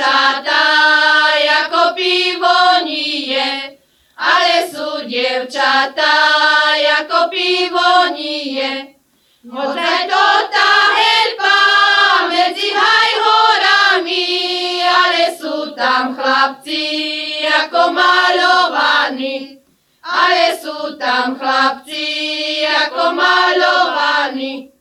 dievčatá, ako pivo nie, ale sú dievčatá, ako pivo nie. Možno to tá helpa medzi haj horami, ale sú tam chlapci, ako malovaní. Ale sú tam chlapci, ako malovaní.